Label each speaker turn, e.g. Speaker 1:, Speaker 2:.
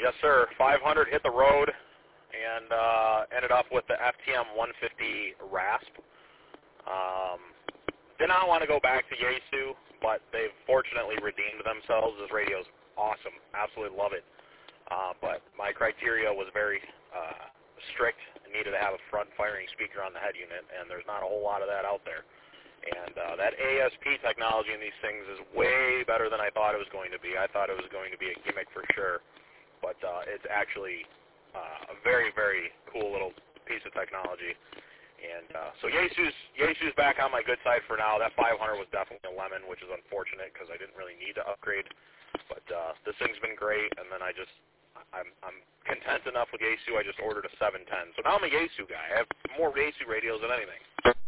Speaker 1: Yes, sir. 500 hit the road and ended up with the FTM 150 RASP. Did not want to go back to Yaesu, but they've fortunately redeemed themselves. This radio's awesome. Absolutely love it. But my criteria was very strict. I needed to have a front-firing speaker on the head unit, and there's not a whole lot of that out there. And that ASP technology in these things is way better than I thought it was going to be. I thought it was going to be a gimmick for sure, but it's actually a very, very cool little piece of technology. And so Yaesu's back on my good side for now. That 500 was definitely a lemon, which is unfortunate because I didn't really need to upgrade. But this thing's been great, and then I'm content enough with Yaesu. I just ordered a 710. So now I'm a Yaesu guy. I have more Yaesu radios than anything.